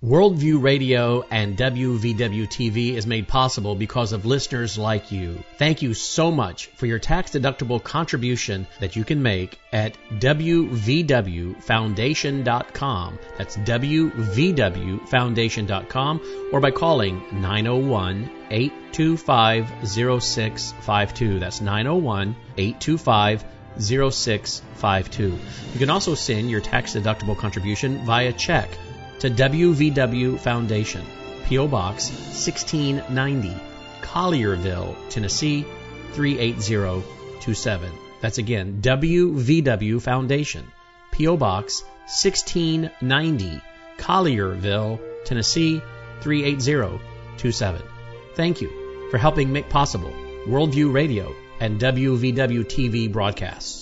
Worldview Radio and WVW-TV is made possible because of listeners like you. Thank you so much for your tax-deductible contribution that you can make at WVWFoundation.com. That's WVWFoundation.com, or by calling 901-825-0652. That's 901-825-0652. You can also send your tax-deductible contribution via check to WVW Foundation, P.O. Box 1690, Collierville, Tennessee 38027. That's again, WVW Foundation, P.O. Box 1690, Collierville, Tennessee 38027. Thank you for helping make possible Worldview Radio and WVW TV broadcasts.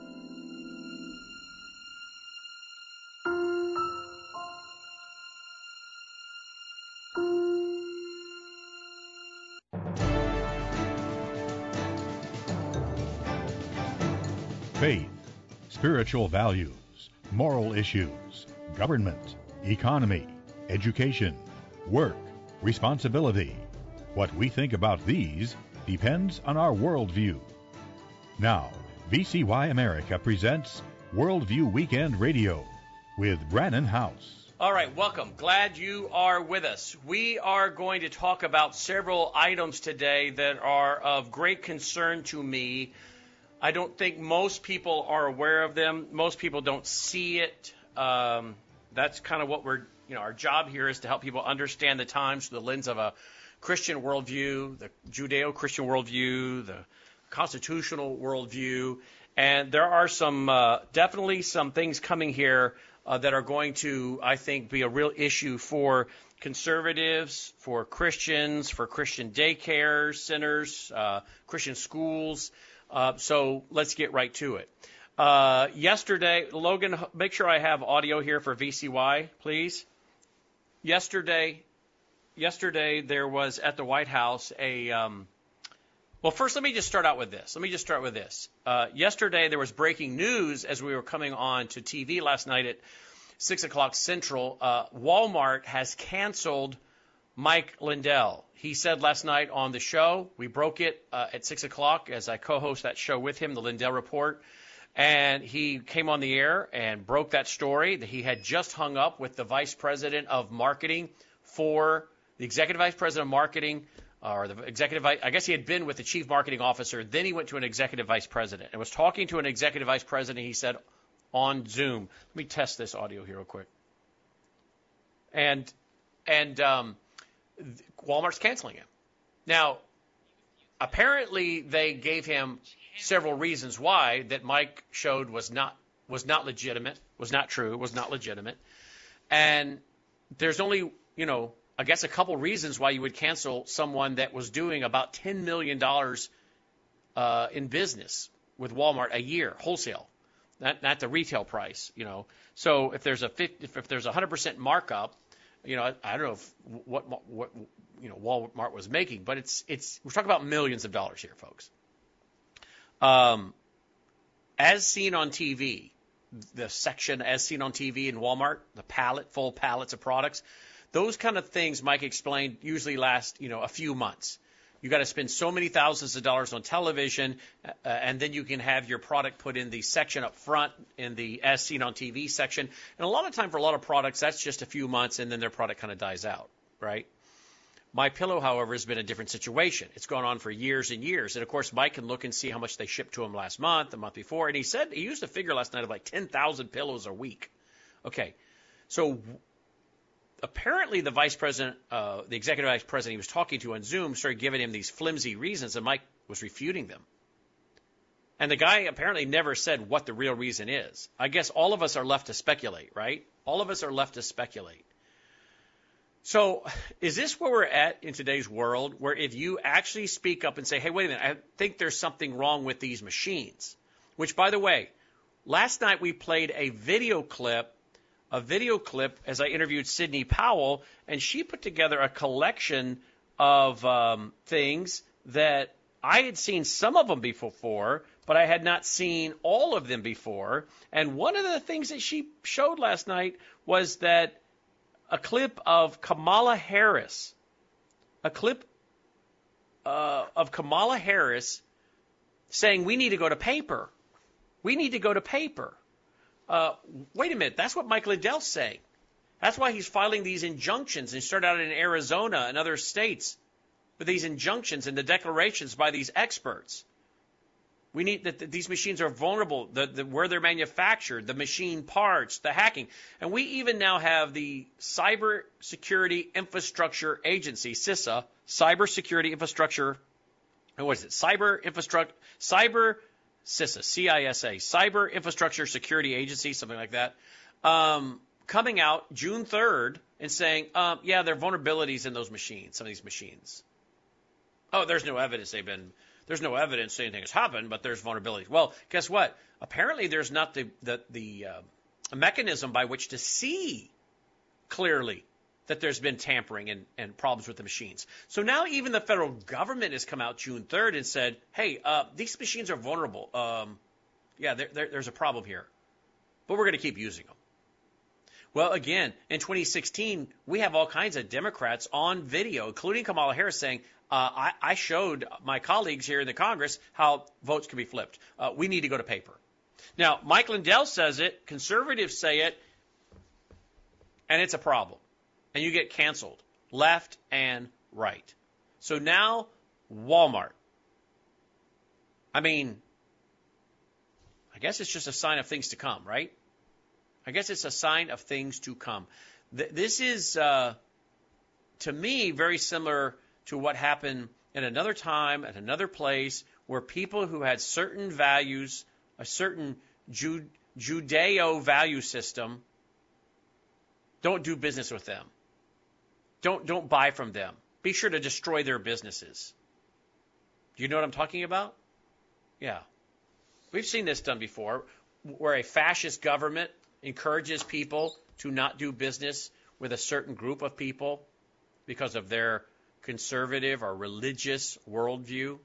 Faith, spiritual values, moral issues, government, economy, education, work, responsibility. What we think about these depends on our worldview. Now, VCY America presents Worldview Weekend Radio with Brannon House. All right, welcome. Glad you are with us. We are going to talk about several items today that are of great concern to me. I don't think most people are aware of them. Most people don't see it. That's kind of what our job here is to help people understand the times through the lens of a Christian worldview, the Judeo-Christian worldview, the constitutional worldview. And there are definitely some things coming here that are going to, I think, be a real issue for conservatives, for Christians, for Christian daycare centers, Christian schools. So let's get right to it. Yesterday, Logan, make sure I have audio here for VCY, please. Yesterday there was at the White House well, first let me just start with this. Yesterday there was breaking news as we were coming on to TV last night at 6 o'clock Central. Walmart has canceled Mike Lindell. He said last night on the show, we broke it at 6 o'clock as I co-host that show with him, the Lindell Report, and he came on the air and broke that story that he had just hung up with the vice president of marketing the executive vice president of marketing, or the executive, I guess he had been with the chief marketing officer, then he went to an executive vice president and was talking to an executive vice president, he said, on Zoom. Let me test this audio here real quick. And Walmart's canceling him. Now, apparently they gave him several reasons why that Mike showed was not legitimate, was not true, was not legitimate. And there's only, I guess a couple reasons why you would cancel someone that was doing about $10 million in business with Walmart a year, wholesale, not the retail price, So if there's a 100% markup, I don't know what Walmart was making, but we're talking about millions of dollars here, folks. As seen on TV, the section as seen on TV in Walmart, the full pallets of products, those kind of things, Mike explained, usually last, a few months. You got to spend so many thousands of dollars on television, and then you can have your product put in the section up front in the as seen on TV section. And a lot of time for a lot of products, that's just a few months, and then their product kind of dies out, right? MyPillow, however, has been a different situation. It's gone on for years and years. And, of course, Mike can look and see how much they shipped to him last month, the month before. And he said he used a figure last night of like 10,000 pillows a week. Okay, so apparently the vice president, the executive vice president he was talking to on Zoom started giving him these flimsy reasons, and Mike was refuting them. And the guy apparently never said what the real reason is. I guess all of us are left to speculate, right? All of us are left to speculate. So is this where we're at in today's world, where if you actually speak up and say, hey, wait a minute, I think there's something wrong with these machines, which, by the way, last night we played a video clip as I interviewed Sidney Powell, and she put together a collection of things that I had seen some of them before, but I had not seen all of them before. And one of the things that she showed last night was that a clip of Kamala Harris. A clip of Kamala Harris saying we need to go to paper. We need to go to paper. Wait a minute. That's what Mike Lindell's saying. That's why he's filing these injunctions. And he started out in Arizona and other states with these injunctions and the declarations by these experts. We need that these machines are vulnerable, where they're manufactured, the machine parts, the hacking. And we even now have the Cyber Security Infrastructure Agency, CISA, Cyber Security Infrastructure, what is it? CISA, CISA, Cyber Infrastructure Security Agency, something like that, coming out June 3rd and saying, yeah, there are vulnerabilities in those machines, some of these machines. Oh, there's no evidence there's no evidence anything has happened, but there's vulnerabilities. Well, guess what? Apparently there's not the mechanism by which to see clearly that there's been tampering and problems with the machines. So now even the federal government has come out June 3rd and said, hey, these machines are vulnerable. Yeah, there's a problem here, but we're going to keep using them. Well, again, in 2016, we have all kinds of Democrats on video, including Kamala Harris, saying, I showed my colleagues here in the Congress how votes can be flipped. We need to go to paper. Now, Mike Lindell says it, conservatives say it, and it's a problem. And you get canceled, left and right. So now, Walmart. I mean, I guess it's just a sign of things to come, right? I guess it's a sign of things to come. This is, to me, very similar to what happened at another time, at another place, where people who had certain values, a certain Judeo value system, don't do business with them. Don't buy from them. Be sure to destroy their businesses. Do you know what I'm talking about? Yeah. We've seen this done before, where a fascist government encourages people to not do business with a certain group of people because of their conservative or religious worldview.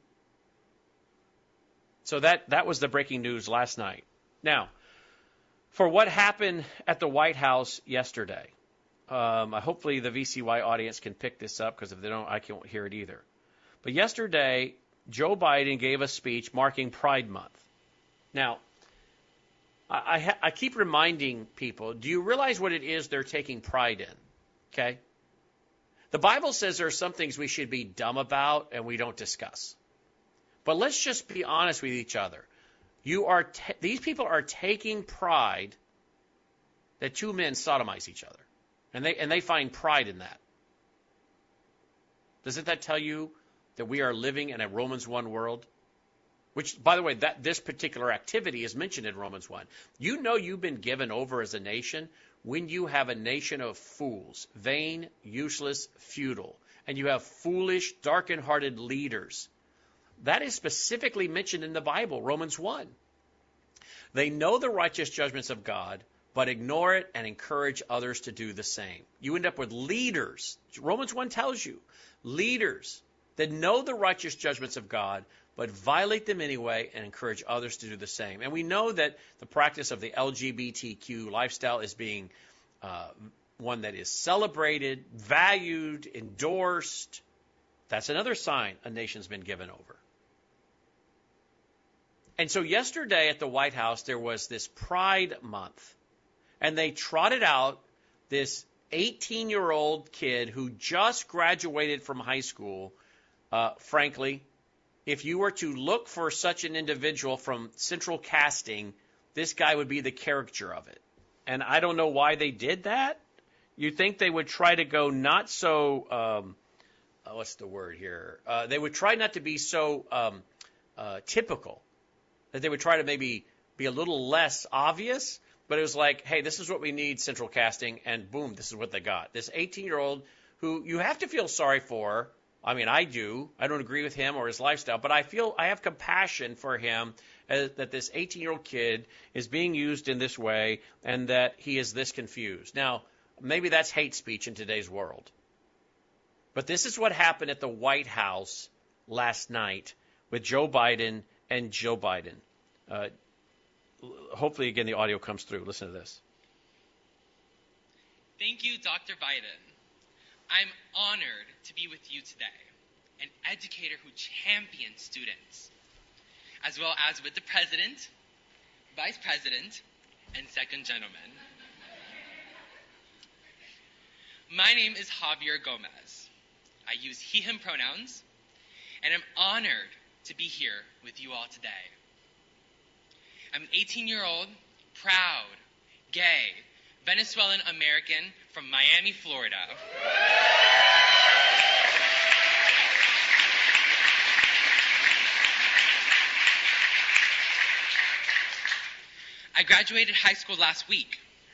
So that was the breaking news last night. Now, for what happened at the White House yesterday, hopefully the VCY audience can pick this up, because if they don't, I can't hear it either. But yesterday, Joe Biden gave a speech marking Pride Month. Now, I keep reminding people, do you realize what it is they're taking pride in? Okay? The Bible says there are some things we should be dumb about and we don't discuss. But let's just be honest with each other. These people are taking pride that two men sodomize each other. And they find pride in that. Doesn't that tell you that we are living in a Romans 1 world? Which, by the way, this particular activity is mentioned in Romans 1. You know you've been given over as a nation when you have a nation of fools, vain, useless, futile, and you have foolish, darkened-hearted leaders. That is specifically mentioned in the Bible, Romans 1. They know the righteous judgments of God, but ignore it and encourage others to do the same. You end up with leaders. Romans 1 tells you, leaders that know the righteous judgments of God, but violate them anyway and encourage others to do the same. And we know that the practice of the LGBTQ lifestyle is being one that is celebrated, valued, endorsed. That's another sign a nation's been given over. And so yesterday at the White House, there was this Pride Month. And they trotted out this 18-year-old kid who just graduated from high school. Frankly, if you were to look for such an individual from Central Casting, this guy would be the caricature of it. And I don't know why they did that. You'd think they would try to go not so, what's the word here? They would try not to be so typical, that they would try to maybe be a little less obvious. But it was like, hey, this is what we need, Central Casting, and boom, this is what they got. This 18-year-old who you have to feel sorry for. I mean, I do. I don't agree with him or his lifestyle, but I have compassion for him that this 18-year-old kid is being used in this way and that he is this confused. Now, maybe that's hate speech in today's world. But this is what happened at the White House last night with Joe Biden and Joe Biden. Hopefully, again, the audio comes through. Listen to this. Thank you, Dr. Biden. I'm honored to be with you today, an educator who champions students, as well as with the President, Vice President, and Second Gentleman. My name is Javier Gomez. I use he, him pronouns, and I'm honored to be here with you all today. I'm an 18-year-old, proud, gay, Venezuelan American from Miami, Florida. I graduated high school last week,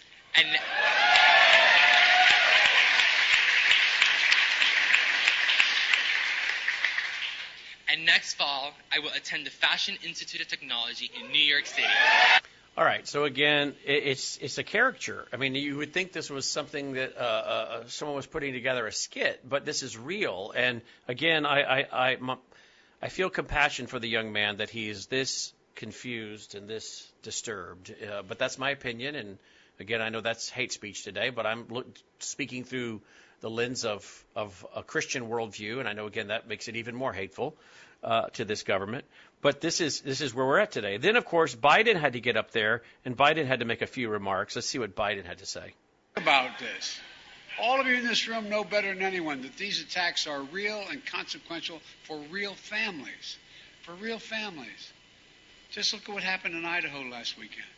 and next fall, I will attend the Fashion Institute of Technology in New York City. All right. So again, it's a caricature. I mean, you would think this was something that someone was putting together a skit, but this is real. And again, I feel compassion for the young man that he is this confused and this disturbed. But that's my opinion. And again, I know that's hate speech today, but I'm speaking through the lens of a Christian worldview, and I know again that makes it even more hateful to this government. But this is where we're at today. Then, of course, Biden had to get up there, and Biden had to make a few remarks. Let's see what Biden had to say. About this. All of you in this room know better than anyone that these attacks are real and consequential for real families. For real families. Just look at what happened in Idaho last weekend.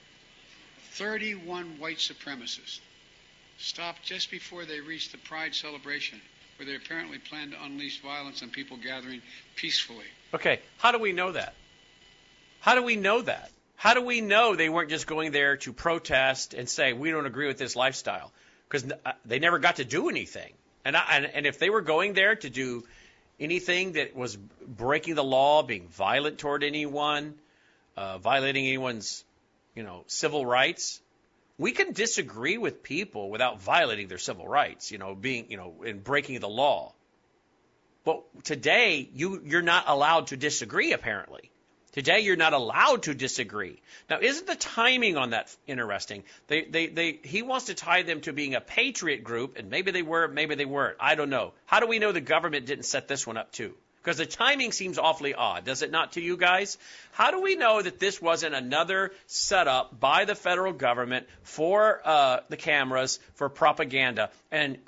31 white supremacists stopped just before they reached the Pride celebration, where they apparently planned to unleash violence on people gathering peacefully. Okay, how do we know that? How do we know that? How do we know they weren't just going there to protest and say, we don't agree with this lifestyle? Because they never got to do anything. And if they were going there to do anything that was breaking the law, being violent toward anyone, violating anyone's, civil rights, we can disagree with people without violating their civil rights, and breaking the law. But today, you're not allowed to disagree, apparently. Today, you're not allowed to disagree. Now, isn't the timing on that interesting? He wants to tie them to being a patriot group, and maybe they were, maybe they weren't. I don't know. How do we know the government didn't set this one up, too? Because the timing seems awfully odd, does it not to you guys? How do we know that this wasn't another setup by the federal government for the cameras, for propaganda? And,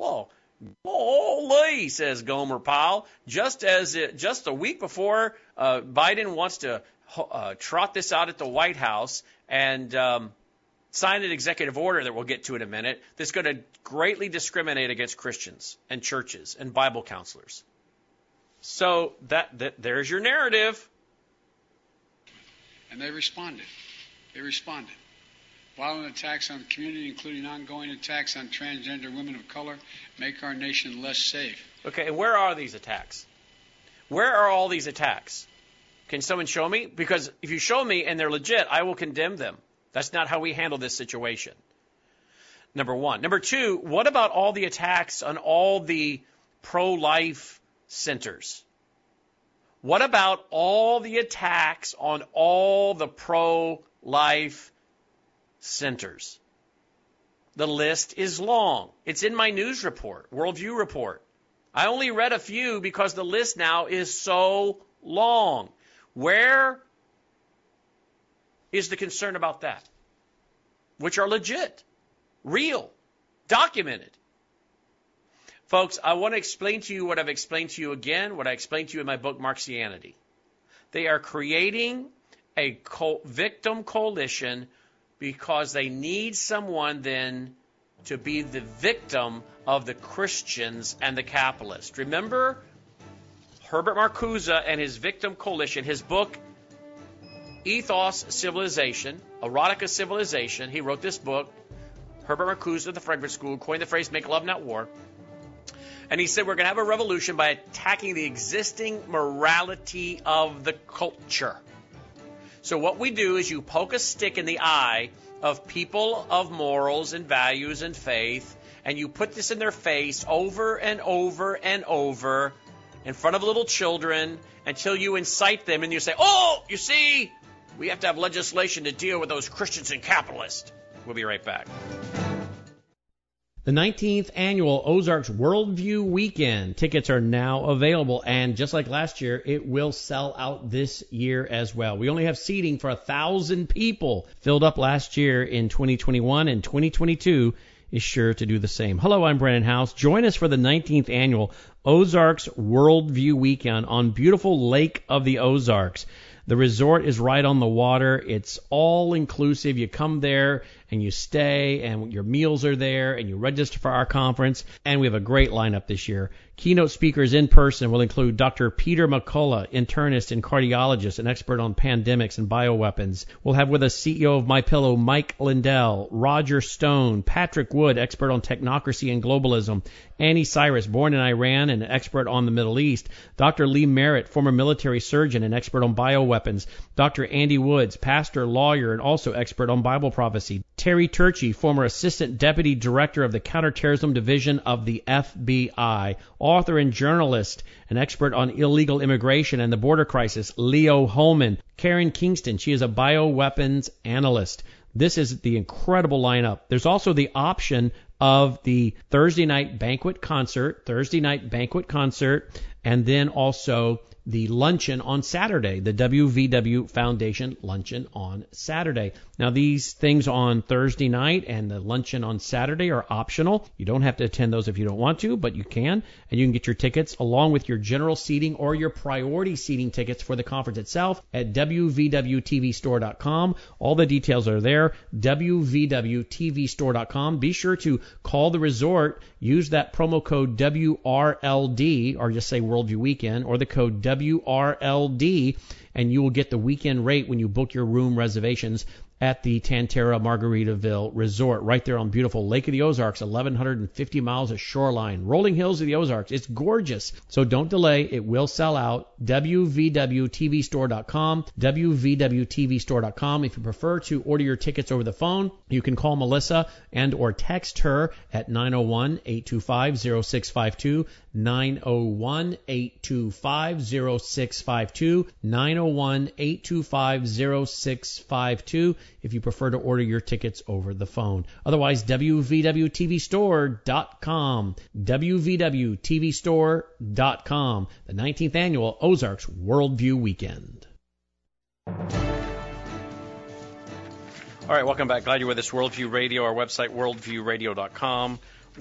holy, says Gomer Pyle, just a week before Biden wants to trot this out at the White House and sign an executive order that we'll get to in a minute that's going to greatly discriminate against Christians and churches and Bible counselors. So there's your narrative. And they responded. Violent attacks on the community, including ongoing attacks on transgender women of color, make our nation less safe. Okay, and where are these attacks? Where are all these attacks? Can someone show me? Because if you show me and they're legit, I will condemn them. That's not how we handle this situation. Number one. Number two, what about all the attacks on all the pro-life centers? What about all the attacks on all the pro-life centers? The list is long. It's in my news report, Worldview report. I only read a few because the list now is so long. Where is the concern about that? Which are legit, real, documented. Folks, I want to explain to you what I've explained to you again, what I explained to you in my book, Marxianity. They are creating a victim coalition because they need someone then to be the victim of the Christians and the capitalists. Remember Herbert Marcuse and his victim coalition, his book, Ethos Civilization, Erotica Civilization. He wrote this book. Herbert Marcuse of the Frankfurt School coined the phrase, make love, not war. And he said we're going to have a revolution by attacking the existing morality of the culture. So what we do is you poke a stick in the eye of people of morals and values and faith, and you put this in their face over and over and over in front of little children until you incite them and you say, oh, you see, we have to have legislation to deal with those Christians and capitalists. We'll be right back. The 19th annual Ozarks Worldview Weekend. Tickets are now available, and just like last year, it will sell out this year as well. We only have seating for 1,000 people. Filled up last year in 2021, and 2022 is sure to do the same. Hello, I'm Brandon House. Join us for the 19th annual Ozarks Worldview Weekend on beautiful Lake of the Ozarks. The resort is right on the water. It's all inclusive. You come there and you stay, and your meals are there, and you register for our conference. And we have a great lineup this year. Keynote speakers in person will include Dr. Peter McCullough, internist and cardiologist, an expert on pandemics and bioweapons. We'll have with us CEO of MyPillow, Mike Lindell, Roger Stone, Patrick Wood, expert on technocracy and globalism, Annie Cyrus, born in Iran and an expert on the Middle East, Dr. Lee Merritt, former military surgeon and expert on bioweapons, Dr. Andy Woods, pastor, lawyer, and also expert on Bible prophecy, Terry Turchi, former assistant deputy director of the counterterrorism division of the FBI, author and journalist, an expert on illegal immigration and the border crisis, Leo Holman, Karen Kingston, she is a bioweapons analyst. This is the incredible lineup. There's also the option of the Thursday night banquet concert, and then also the luncheon on Saturday, the WVW Foundation luncheon on Saturday. Now, these things on Thursday night and the luncheon on Saturday are optional. You don't have to attend those if you don't want to, but you can, and you can get your tickets along with your general seating or your priority seating tickets for the conference itself at wvwtvstore.com. All the details are there, wvwtvstore.com. Be sure to call the resort, use that promo code WRLD, or just say Worldview Weekend, or the code WRLD, and you will get the weekend rate when you book your room reservations at the Tantera Margaritaville Resort, right there on beautiful Lake of the Ozarks, 1,150 miles of shoreline, rolling hills of the Ozarks. It's gorgeous. So don't delay. It will sell out. wvwtvstore.com, wvwtvstore.com. If you prefer to order your tickets over the phone, you can call Melissa and or text her at 901-825-0652, 901-825-0652, 901-825-0652 if you prefer to order your tickets over the phone. Otherwise, wvwtvstore.com, wvwtvstore.com, the 19th annual Ozarks Worldview Weekend. All right, welcome back. Glad you're with us. Worldview Radio, our website, worldviewradio.com,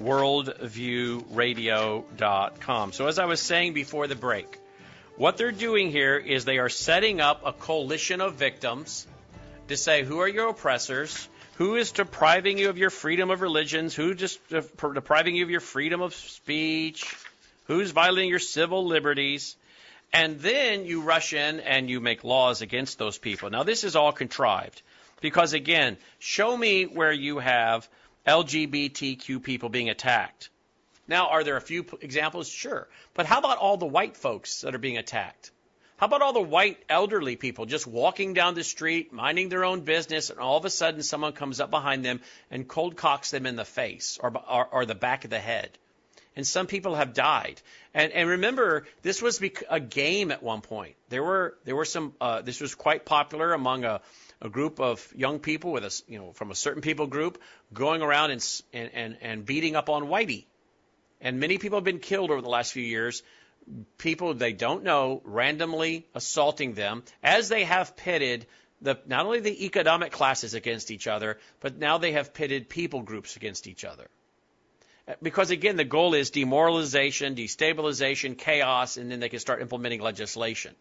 worldviewradio.com. So as I was saying before the break, what they're doing here is they are setting up a coalition of victims to say, who are your oppressors? Who is depriving you of your freedom of religions? Who just depriving you of your freedom of speech? Who's violating your civil liberties? And then you rush in and you make laws against those people. Now, this is all contrived because, again, show me where you have LGBTQ people being attacked. Now, are there a few examples? Sure. But how about all the white folks that are being attacked? How about all the white elderly people just walking down the street, minding their own business, and all of a sudden someone comes up behind them and cold cocks them in the face or the back of the head? And some people have died. And remember, this was a game at one point. There were some. This was quite popular among a group of young people from a certain people group going around and beating up on whitey. And many people have been killed over the last few years. People they don't know randomly assaulting them as they have pitted not only the economic classes against each other, but now they have pitted people groups against each other. Because, again, the goal is demoralization, destabilization, chaos, and then they can start implementing legislation.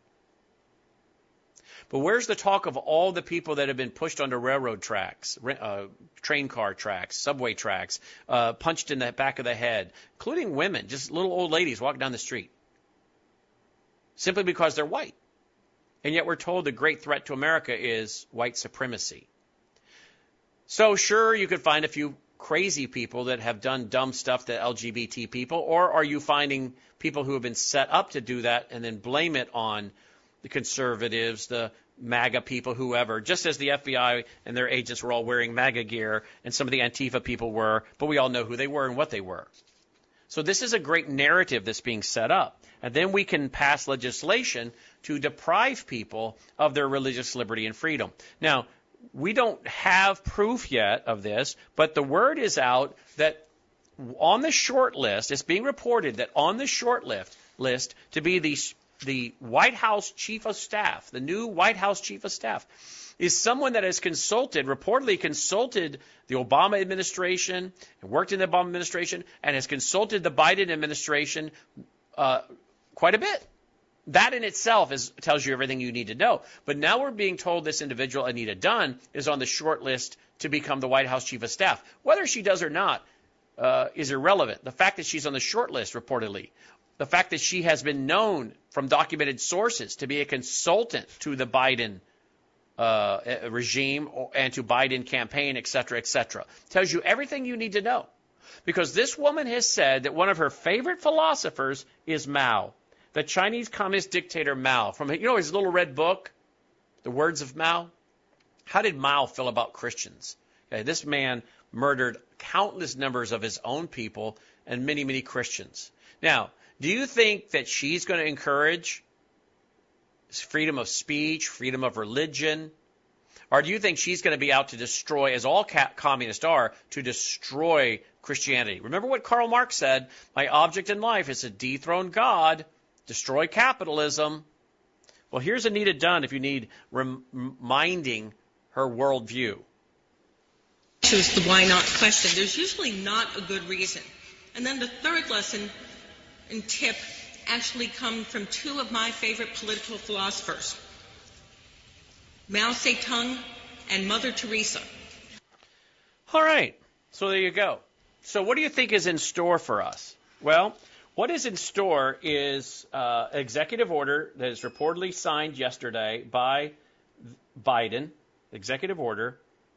But where's the talk of all the people that have been pushed onto railroad tracks, train car tracks, subway tracks, punched in the back of the head, including women, just little old ladies walking down the street, simply because they're white? And yet we're told the great threat to America is white supremacy. So sure, you could find a few crazy people that have done dumb stuff to LGBT people, or are you finding people who have been set up to do that and then blame it on the conservatives, the MAGA people, whoever, just as the FBI and their agents were all wearing MAGA gear and some of the Antifa people were, but we all know who they were and what they were. So this is a great narrative that's being set up. And then we can pass legislation to deprive people of their religious liberty and freedom. Now, we don't have proof yet of this, but the word is out that on the short list, it's being reported that on the short list to be the White House Chief of Staff, the new White House Chief of Staff, is someone that has reportedly consulted the Obama administration and worked in the Obama administration and has consulted the Biden administration quite a bit. That in itself tells you everything you need to know. But now we're being told this individual, Anita Dunn, is on the short list to become the White House Chief of Staff. Whether she does or not is irrelevant. The fact that she's on the short list, reportedly, the fact that she has been known from documented sources to be a consultant to the Biden regime and to Biden campaign, et cetera, tells you everything you need to know. Because this woman has said that one of her favorite philosophers is Mao, the Chinese communist dictator Mao. From his little red book, The Words of Mao. How did Mao feel about Christians? Okay, this man murdered countless numbers of his own people and many, many Christians. Now, do you think that she's going to encourage freedom of speech, freedom of religion? Or do you think she's going to be out to destroy, as all communists are, to destroy Christianity? Remember what Karl Marx said, my object in life is to dethrone God, destroy capitalism. Well, here's Anita Dunn if you need reminding her worldview. Choose the why not question. There's usually not a good reason. And then the third lesson and tip actually come from two of my favorite political philosophers, Mao Zedong and Mother Teresa. All right. So there you go. So what do you think is in store for us? Well, what is in store is an executive order that is reportedly signed yesterday by Biden, executive order,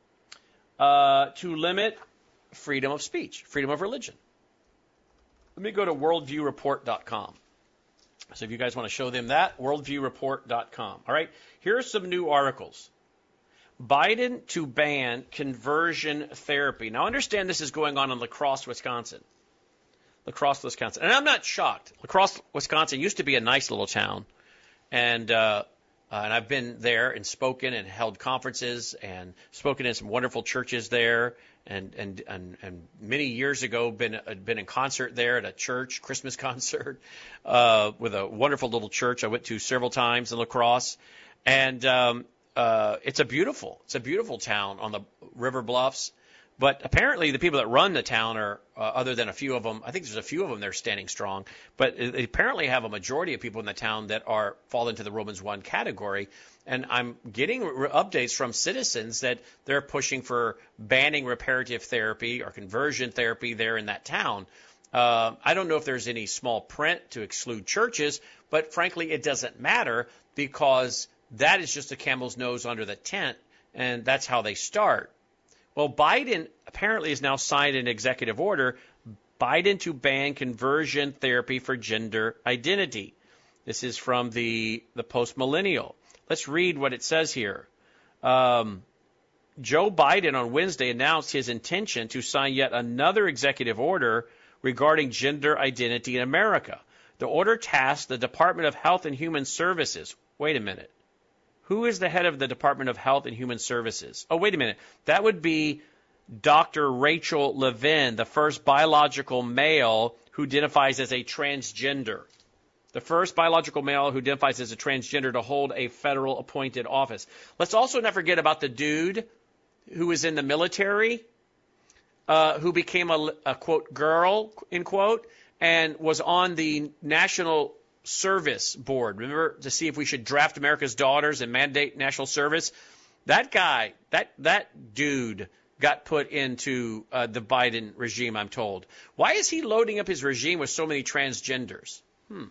to limit freedom of speech, freedom of religion. Let me go to worldviewreport.com. So if you guys want to show them that, worldviewreport.com. All right, here are some new articles. Biden to ban conversion therapy. Now, understand this is going on in La Crosse, Wisconsin. La Crosse, Wisconsin. And I'm not shocked. La Crosse, Wisconsin used to be a nice little town. And I've been there and spoken and held conferences and spoken in some wonderful churches there. And many years ago, been in concert there at a church, Christmas concert, with a wonderful little church I went to several times in La Crosse. And it's a beautiful town on the river bluffs. But apparently the people that run the town are, other than a few of them, I think there's a few of them that are standing strong, but they apparently have a majority of people in the town that fall into the Romans 1 category. And I'm getting updates from citizens that they're pushing for banning reparative therapy or conversion therapy there in that town. I don't know if there's any small print to exclude churches, but frankly, it doesn't matter because that is just a camel's nose under the tent, and that's how they start. Well, Biden apparently has now signed an executive order, Biden to ban conversion therapy for gender identity. This is from the Post-Millennial. Let's read what it says here. Joe Biden on Wednesday announced his intention to sign yet another executive order regarding gender identity in America. The order tasks the Department of Health and Human Services. Wait a minute. Who is the head of the Department of Health and Human Services? Oh, wait a minute. That would be Dr. Rachel Levin, the first biological male who identifies as a transgender. The first biological male who identifies as a transgender to hold a federal appointed office. Let's also not forget about the dude who was in the military, who became a quote, girl, end quote, and was on the National Service Board. Remember, to see if we should draft America's daughters and mandate national service. That guy, that dude got put into the Biden regime, I'm told. Why is he loading up his regime with so many transgenders?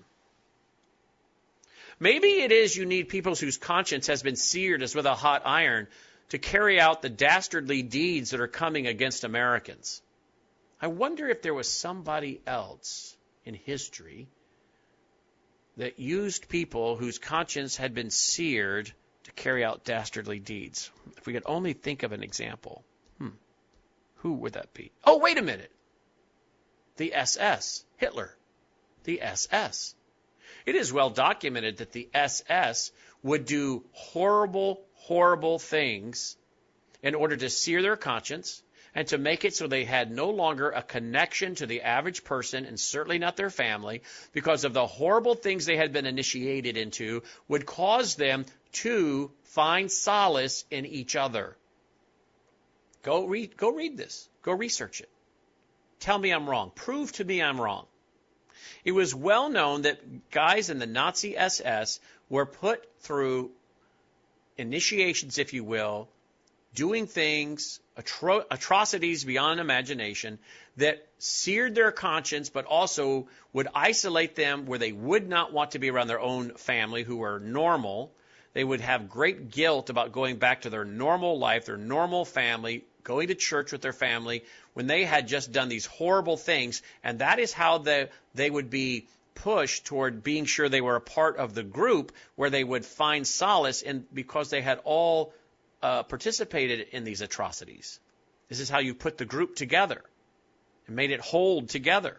Maybe it is you need people whose conscience has been seared as with a hot iron to carry out the dastardly deeds that are coming against Americans. I wonder if there was somebody else in history that used people whose conscience had been seared to carry out dastardly deeds. If we could only think of an example. Who would that be? Oh, wait a minute. The SS. Hitler. The SS. It is well documented that the SS would do horrible, horrible things in order to sear their conscience and to make it so they had no longer a connection to the average person, and certainly not their family, because of the horrible things they had been initiated into, would cause them to find solace in each other. Go read this. Go research it. Tell me I'm wrong. Prove to me I'm wrong. It was well known that guys in the Nazi SS were put through initiations, if you will, doing things, atrocities beyond imagination, that seared their conscience, but also would isolate them where they would not want to be around their own family who were normal. They would have great guilt about going back to their normal life, their normal family, going to church with their family when they had just done these horrible things. And that is how they would be pushed toward being sure they were a part of the group where they would find solace in, because they had all participated in these atrocities. This is how you put the group together and made it hold together.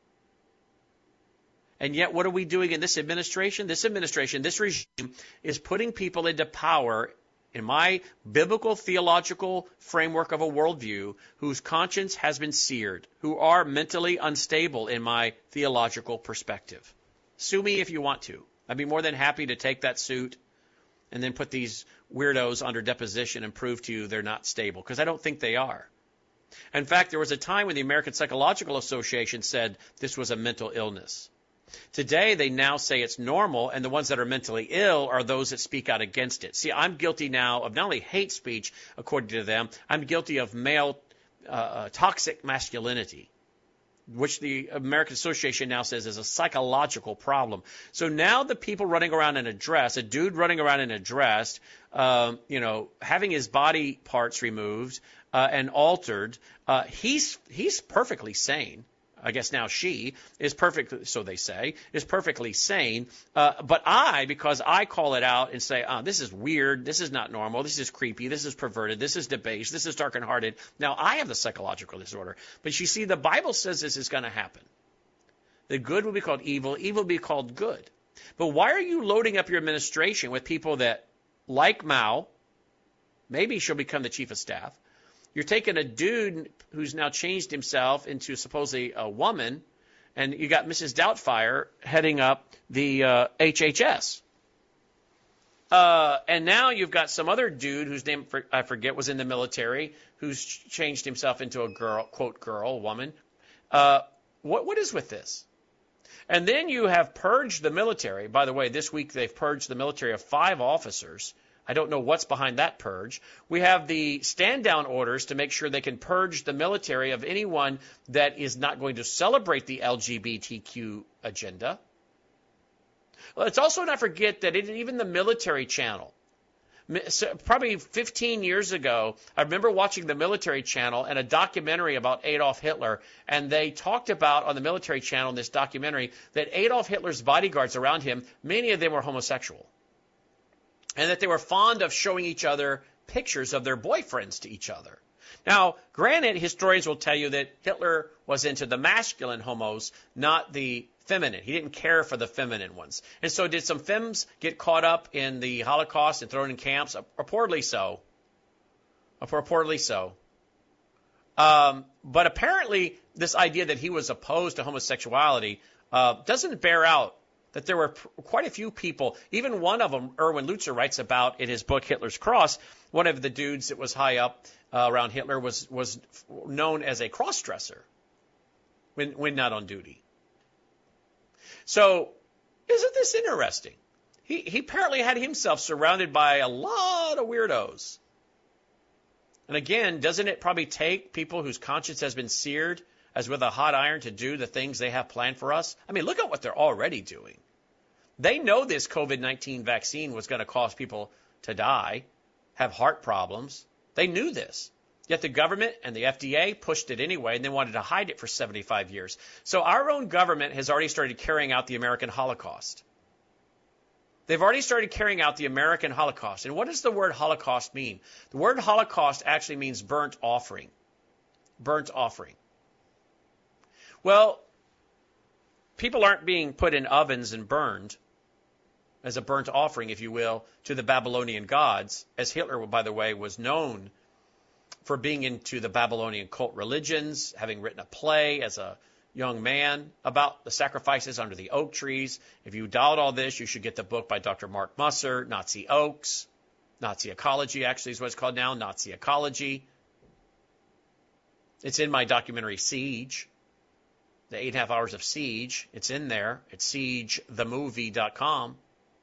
And yet, what are we doing in this administration? This regime is putting people into power, in my biblical theological framework of a worldview, whose conscience has been seared, who are mentally unstable in my theological perspective. Sue me if you want to. I'd be more than happy to take that suit and then put these weirdos under deposition and prove to you they're not stable, because I don't think they are. In fact, there was a time when the American Psychological Association said this was a mental illness. Today, they now say it's normal, and the ones that are mentally ill are those that speak out against it. See, I'm guilty now of not only hate speech, according to them, I'm guilty of male toxic masculinity, which the American Association now says is a psychological problem. So now the people running around in a dress, a dude running around in a dress, having his body parts removed and altered, he's perfectly sane. I guess now she is perfect, so they say, is perfectly sane. But because I call it out and say, this is weird, this is not normal, this is creepy, this is perverted, this is debased, this is dark and hearted. Now, I have the psychological disorder. But you see, the Bible says this is going to happen. The good will be called evil, evil will be called good. But why are you loading up your administration with people that, like Mao, maybe she'll become the chief of staff, you're taking a dude who's now changed himself into supposedly a woman, and you got Mrs. Doubtfire heading up the HHS. And now you've got some other dude whose name I forget was in the military, who's changed himself into a girl, quote girl, woman. What is with this? And then you have purged the military. By the way, this week they've purged the military of 5 officers. I don't know what's behind that purge. We have the stand-down orders to make sure they can purge the military of anyone that is not going to celebrate the LGBTQ agenda. Let's also not forget that even the military channel, probably 15 years ago, I remember watching the military channel and a documentary about Adolf Hitler, and they talked about on the military channel in this documentary that Adolf Hitler's bodyguards around him, many of them were homosexual. And that they were fond of showing each other pictures of their boyfriends to each other. Now, granted, historians will tell you that Hitler was into the masculine homos, not the feminine. He didn't care for the feminine ones. And so did some femmes get caught up in the Holocaust and thrown in camps? Reportedly so. But apparently, this idea that he was opposed to homosexuality doesn't bear out that there were quite a few people, even one of them, Erwin Lutzer writes about in his book, Hitler's Cross. One of the dudes that was high up around Hitler was known as a cross-dresser when not on duty. So, isn't this interesting? He apparently had himself surrounded by a lot of weirdos. And again, doesn't it probably take people whose conscience has been seared as with a hot iron to do the things they have planned for us? I mean, look at what they're already doing. They know this COVID-19 vaccine was going to cause people to die, have heart problems. They knew this. Yet the government and the FDA pushed it anyway, and they wanted to hide it for 75 years. So our own government has already started carrying out the American Holocaust. They've already started carrying out the American Holocaust. And what does the word Holocaust mean? The word Holocaust actually means burnt offering. Burnt offering. Well, people aren't being put in ovens and burned as a burnt offering, if you will, to the Babylonian gods, as Hitler, by the way, was known for being into the Babylonian cult religions, having written a play as a young man about the sacrifices under the oak trees. If you doubt all this, you should get the book by Dr. Mark Musser, Nazi Oaks. Nazi Ecology, actually, is what it's called now, Nazi Ecology. It's in my documentary Siege, the 8.5 hours of Siege. It's in there at siegethemovie.com.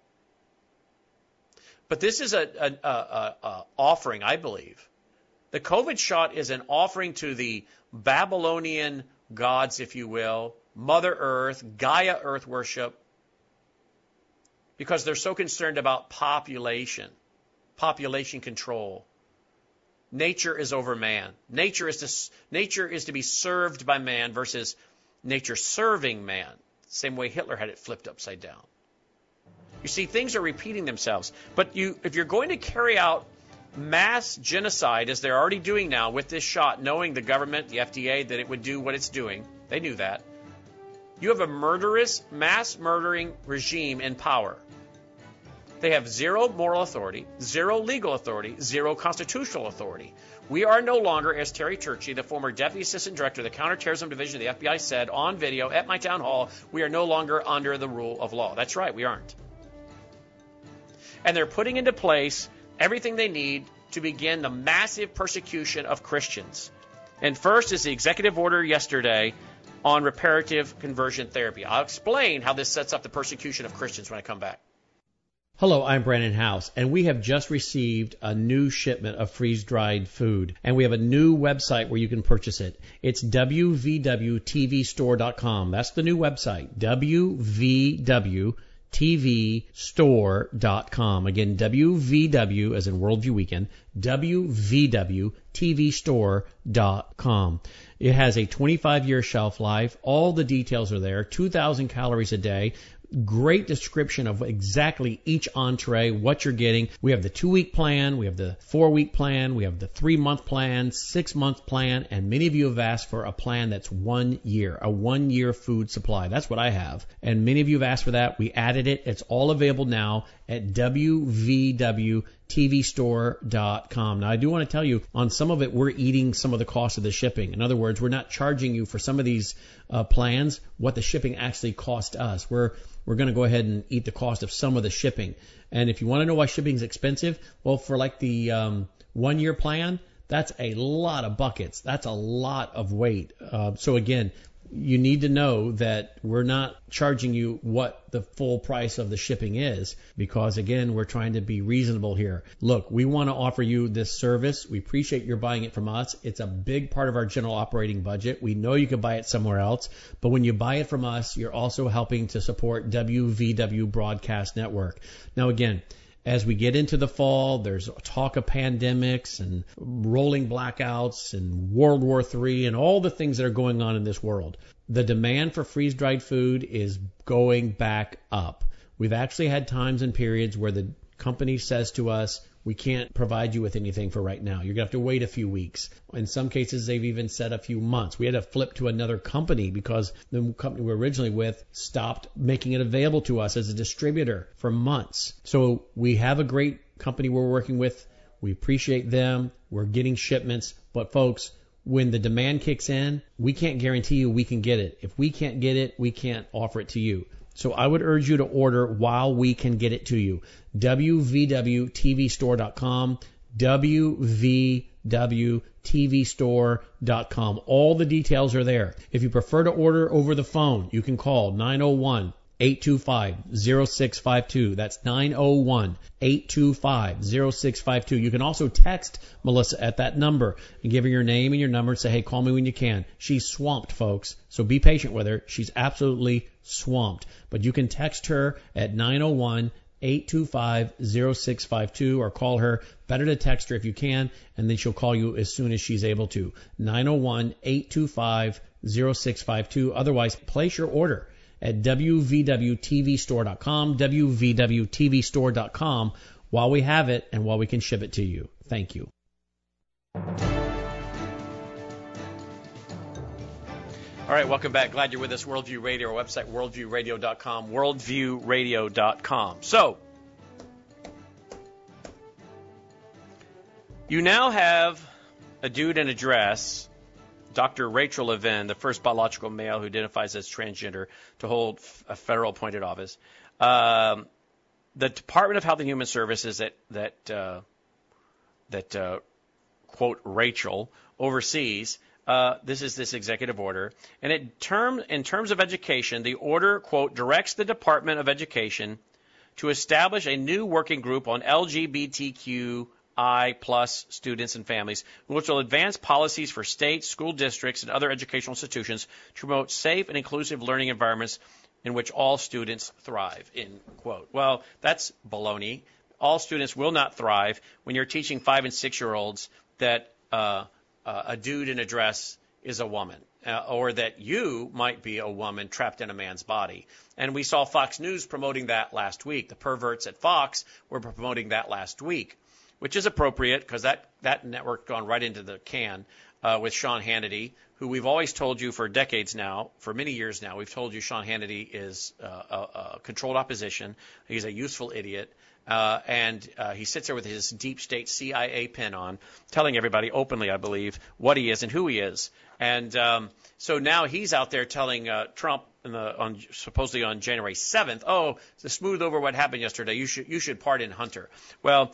But this is an offering, I believe. The COVID shot is an offering to the Babylonian gods, if you will, Mother Earth, Gaia Earth worship, because they're so concerned about population control. Nature is over man. Nature is to be served by man versus nature serving man. Same way Hitler had it flipped upside down. You see, things are repeating themselves. But if you're going to carry out mass genocide, as they're already doing now with this shot, knowing the government, the FDA, that it would do what it's doing, they knew that. You have a murderous, mass murdering regime in power. They have zero moral authority, zero legal authority, zero constitutional authority. We are no longer, as Terry Turchi, the former Deputy Assistant Director of the Counterterrorism Division of the FBI, said on video at my town hall, we are no longer under the rule of law. That's right, we aren't. And they're putting into place everything they need to begin the massive persecution of Christians. And first is the executive order yesterday on reparative conversion therapy. I'll explain how this sets up the persecution of Christians when I come back. Hello, I'm Brandon House, and we have just received a new shipment of freeze-dried food, and we have a new website where you can purchase it. It's wvwtvstore.com. That's the new website, wvwtvstore.com. Again, WVW as in Worldview Weekend, wvwtvstore.com. It has a 25-year shelf life. All the details are there, 2,000 calories a day. Great description of exactly each entree, what you're getting. We have the 2-week plan, we have the 4-week plan, we have the 3-month plan, 6-month plan, and many of you have asked for a plan that's 1 year, a 1-year food supply. That's what I have. And many of you have asked for that. We added it. It's all available now at wvwtvstore.com. Now, I do want to tell you, on some of it, we're eating some of the cost of the shipping. In other words, we're not charging you for some of these plans what the shipping actually cost us. We're going to go ahead and eat the cost of some of the shipping. And if you want to know why shipping is expensive, well, for like the 1-year plan, that's a lot of buckets. That's a lot of weight. So again, you need to know that we're not charging you what the full price of the shipping is, because again, we're trying to be reasonable here. Look, we want to offer you this service. We appreciate your buying it from us. It's a big part of our general operating budget. We know you could buy it somewhere else, but when you buy it from us, you're also helping to support WVW Broadcast Network. Now again, as we get into the fall, there's talk of pandemics and rolling blackouts and World War III and all the things that are going on in this world. The demand for freeze-dried food is going back up. We've actually had times and periods where the company says to us, we can't provide you with anything for right now. You're going to have to wait a few weeks. In some cases, they've even said a few months. We had to flip to another company because the company we were originally with stopped making it available to us as a distributor for months. So we have a great company we're working with. We appreciate them. We're getting shipments. But folks, when the demand kicks in, we can't guarantee you we can get it. If we can't get it, we can't offer it to you. So I would urge you to order while we can get it to you. wvwtvstore.com, wvwtvstore.com. All the details are there. If you prefer to order over the phone, you can call 901-825-0652. That's 901-825-0652. You can also text Melissa at that number and give her your name and your number and say, hey, call me when you can. She's swamped, folks, so be patient with her. She's absolutely swamped. But you can text her at 901-825-0652 or call her. Better to text her if you can, and then she'll call you as soon as she's able to. 901-825-0652. Otherwise, place your order at wvwtvstore.com, wvwtvstore.com, while we have it and while we can ship it to you. Thank you. All right, welcome back. Glad you're with us. Worldview Radio, our website, worldviewradio.com, worldviewradio.com. So, you now have a dude in a dress, Dr. Rachel Levin, the first biological male who identifies as transgender to hold a federal appointed office. The Department of Health and Human Services that quote, Rachel oversees, this is this executive order. And in terms of education, the order, quote, directs the Department of Education to establish a new working group on LGBTQI plus students and families, which will advance policies for states, school districts, and other educational institutions to promote safe and inclusive learning environments in which all students thrive, end quote. Well, that's baloney. All students will not thrive when you're teaching 5- and 6-year-olds that a dude in a dress is a woman, or that you might be a woman trapped in a man's body. And we saw Fox News promoting that last week. The perverts at Fox were promoting that last week, which is appropriate because that network gone right into the can with Sean Hannity, who we've always told you for decades now, for many years now, we've told you Sean Hannity is a controlled opposition. He's a useful idiot. And he sits there with his deep state CIA pin on, telling everybody openly, I believe, what he is and who he is. And so now he's out there telling Trump, supposedly on January 7th, to smooth over what happened yesterday, you should pardon Hunter. Well,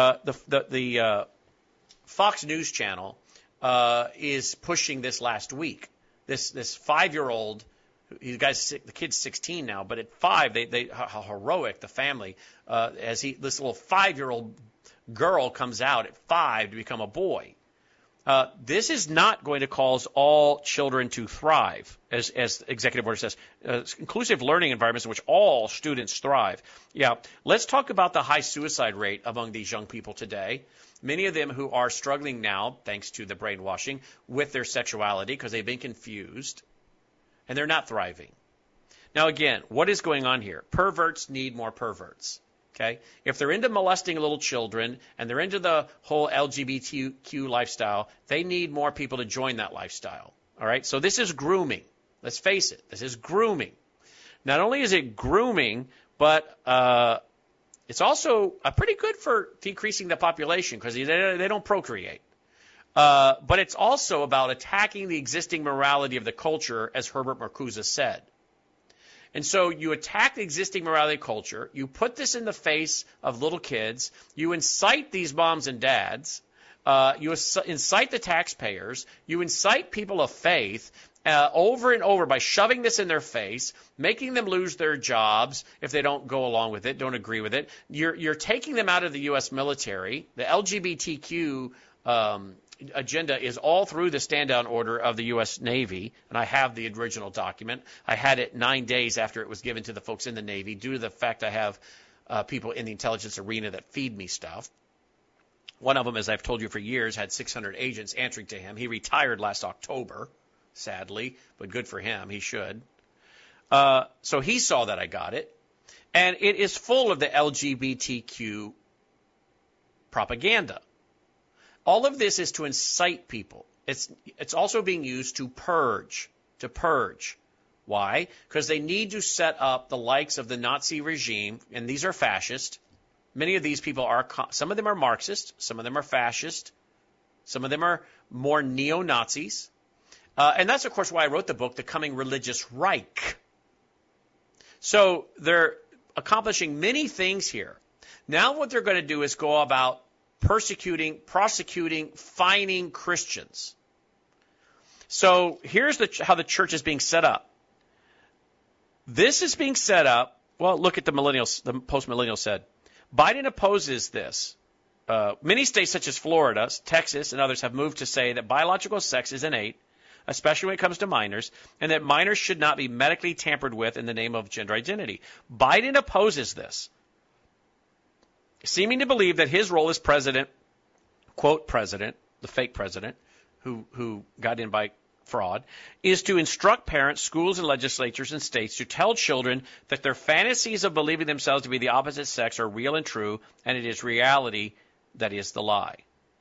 the Fox News channel is pushing this last week. This 5-year-old. The kid's 16 now, but at 5, how heroic the family, this little 5-year-old girl comes out at 5 to become a boy. This is not going to cause all children to thrive, as the executive order says. Inclusive learning environments in which all students thrive. Yeah, let's talk about the high suicide rate among these young people today. Many of them who are struggling now, thanks to the brainwashing, with their sexuality because they've been confused. And they're not thriving. Now, again, what is going on here? Perverts need more perverts. Okay? If they're into molesting little children and they're into the whole LGBTQ lifestyle, they need more people to join that lifestyle. All right? So this is grooming. Let's face it. This is grooming. Not only is it grooming, but it's also pretty good for decreasing the population because they don't procreate. But it's also about attacking the existing morality of the culture, as Herbert Marcuse said. And so you attack the existing morality culture, you put this in the face of little kids, you incite these moms and dads, you incite the taxpayers, you incite people of faith over and over by shoving this in their face, making them lose their jobs if they don't go along with it, don't agree with it. You're taking them out of the U.S. military. The LGBTQ agenda is all through the stand-down order of the U.S. Navy, and I have the original document. I had it 9 days after it was given to the folks in the Navy due to the fact I have people in the intelligence arena that feed me stuff. One of them, as I've told you for years, had 600 agents answering to him. He retired last October, sadly, but good for him. He should. So he saw that I got it, and it is full of the LGBTQ propaganda. All of this is to incite people. It's also being used to purge. Why? Because they need to set up the likes of the Nazi regime, and these are fascist. Many of these people some of them are Marxist, some of them are fascist, some of them are more neo-Nazis. And that's, of course, why I wrote the book, The Coming Religious Reich. So they're accomplishing many things here. Now what they're going to do is go about persecuting, prosecuting, fining Christians. So here's how the church is being set up. This is being set up, well, look at the post-millennials said. Biden opposes this. Many states such as Florida, Texas, and others have moved to say that biological sex is innate, especially when it comes to minors, and that minors should not be medically tampered with in the name of gender identity. Biden opposes this, seeming to believe that his role as president, quote president, the fake president, who got in by fraud, is to instruct parents, schools, and legislatures in states to tell children that their fantasies of believing themselves to be the opposite sex are real and true, and it is reality that is the lie.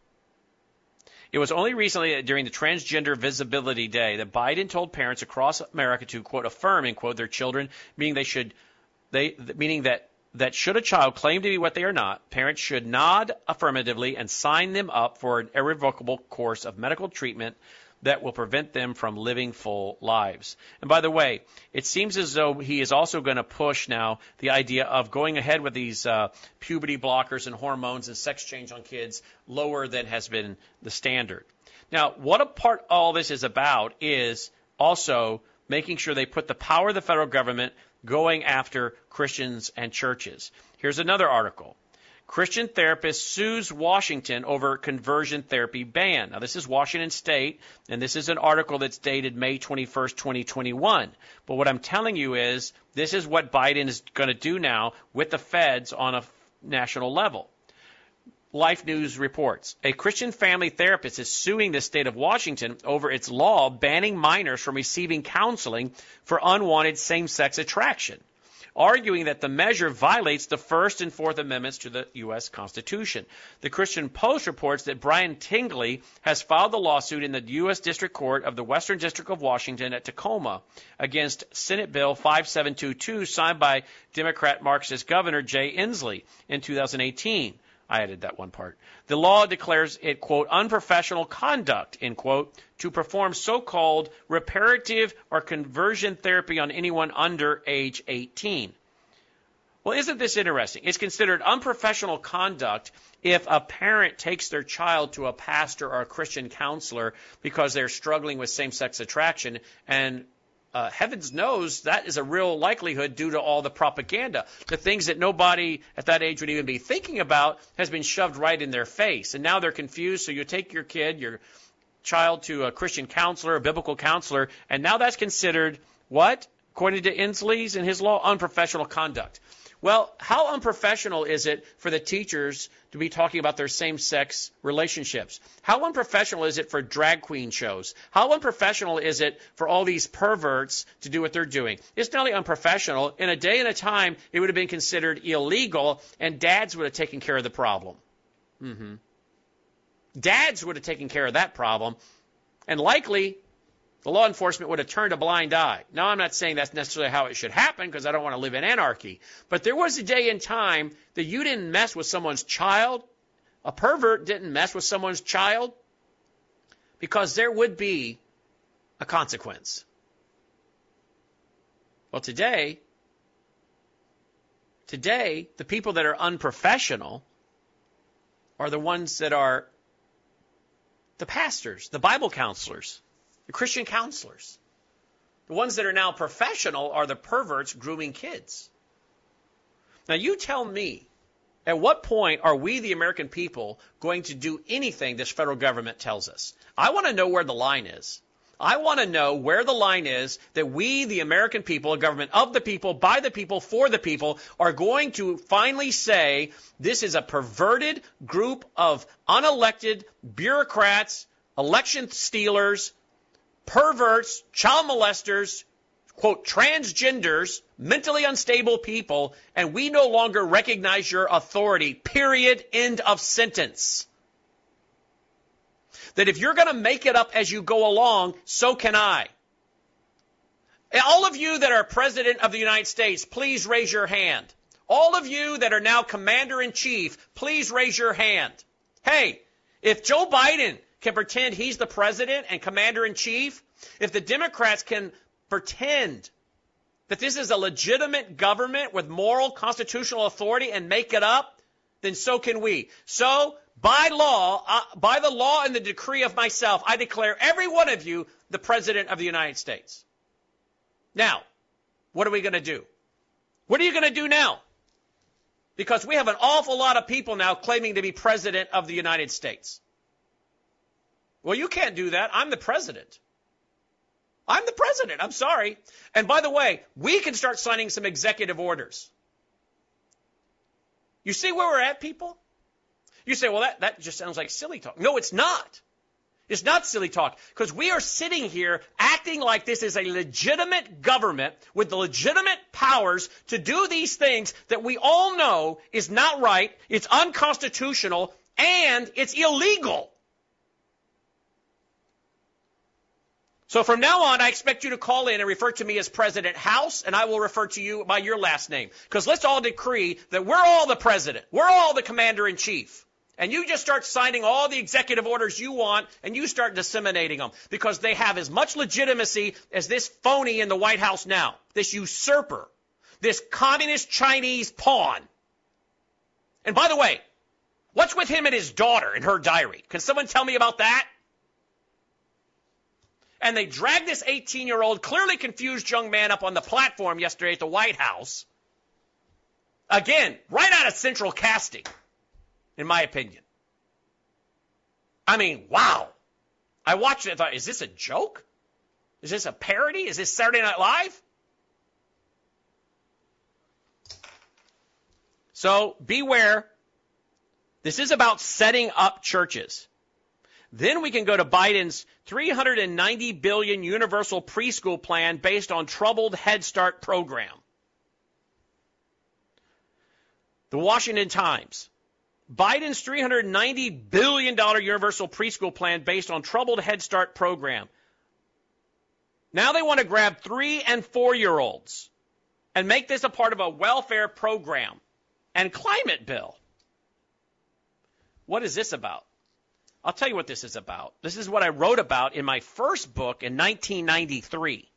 It was only recently during the Transgender Visibility Day that Biden told parents across America to, quote, affirm, end quote, their children, meaning that that should a child claim to be what they are not, parents should nod affirmatively and sign them up for an irrevocable course of medical treatment that will prevent them from living full lives. And by the way, it seems as though he is also going to push now the idea of going ahead with these puberty blockers and hormones and sex change on kids lower than has been the standard. Now, what a part all this is about is also making sure they put the power of the federal government going after Christians and churches. Here's another article. Christian therapist sues Washington over conversion therapy ban. Now, this is Washington State, and this is an article that's dated May 21st, 2021. But what I'm telling you is this is what Biden is going to do now with the feds on a national level. Life News reports, a Christian family therapist is suing the state of Washington over its law banning minors from receiving counseling for unwanted same-sex attraction, arguing that the measure violates the First and Fourth Amendments to the U.S. Constitution. The Christian Post reports that Brian Tingley has filed a lawsuit in the U.S. District Court of the Western District of Washington at Tacoma against Senate Bill 5722, signed by Democrat Marxist Governor Jay Inslee in 2018. I added that one part. The law declares it, quote, unprofessional conduct, end quote, to perform so-called reparative or conversion therapy on anyone under age 18. Well, isn't this interesting? It's considered unprofessional conduct if a parent takes their child to a pastor or a Christian counselor because they're struggling with same-sex attraction, and heavens knows that is a real likelihood due to all the propaganda. The things that nobody at that age would even be thinking about has been shoved right in their face. And now they're confused. So you take your kid, your child, to a Christian counselor, a biblical counselor, and now that's considered what? According to Inslee's and his law, unprofessional conduct. Well, how unprofessional is it for the teachers to be talking about their same-sex relationships? How unprofessional is it for drag queen shows? How unprofessional is it for all these perverts to do what they're doing? It's not only unprofessional. In a day and a time, it would have been considered illegal, and dads would have taken care of the problem. Dads would have taken care of that problem, and likely the law enforcement would have turned a blind eye. Now, I'm not saying that's necessarily how it should happen because I don't want to live in anarchy. But there was a day and time that you didn't mess with someone's child. A pervert didn't mess with someone's child because there would be a consequence. Well, today, the people that are unprofessional are the ones that are the pastors, the Bible counselors, the Christian counselors. The ones that are now professional are the perverts grooming kids. Now, you tell me, at what point are we, the American people, going to do anything this federal government tells us? I want to know where the line is. I want to know where the line is that we, the American people, a government of the people, by the people, for the people, are going to finally say this is a perverted group of unelected bureaucrats, election stealers, perverts, child molesters, quote, transgenders, mentally unstable people, and we no longer recognize your authority, period, end of sentence. That if you're going to make it up as you go along, so can I. All of you that are President of the United States, please raise your hand. All of you that are now Commander-in-Chief, please raise your hand. Hey, if Joe Biden can pretend he's the president and commander-in-chief, if the Democrats can pretend that this is a legitimate government with moral constitutional authority and make it up, then so can we. So, by law, by the law and the decree of myself, I declare every one of you the president of the United States. Now, what are we going to do? What are you going to do now? Because we have an awful lot of people now claiming to be president of the United States. Well, you can't do that. I'm the president. I'm the president. I'm sorry. And by the way, we can start signing some executive orders. You see where we're at, people? You say, well, that just sounds like silly talk. No, it's not. It's not silly talk, because we are sitting here acting like this is a legitimate government with the legitimate powers to do these things that we all know is not right, it's unconstitutional, and it's illegal. So from now on, I expect you to call in and refer to me as President House, and I will refer to you by your last name. Because let's all decree that we're all the president. We're all the commander-in-chief. And you just start signing all the executive orders you want, and you start disseminating them. Because they have as much legitimacy as this phony in the White House now. This usurper. This communist Chinese pawn. And by the way, what's with him and his daughter in her diary? Can someone tell me about that? And they dragged this 18-year-old, clearly confused young man up on the platform yesterday at the White House. Again, right out of central casting, in my opinion. I mean, wow. I watched it and thought, is this a joke? Is this a parody? Is this Saturday Night Live? So beware. This is about setting up churches. Then we can go to Biden's $390 billion universal preschool plan based on troubled Head Start program. The Washington Times. Biden's $390 billion universal preschool plan based on troubled Head Start program. Now they want to grab 3- and 4-year-olds and make this a part of a welfare program and climate bill. What is this about? I'll tell you what this is about. This is what I wrote about in my first book in 1993.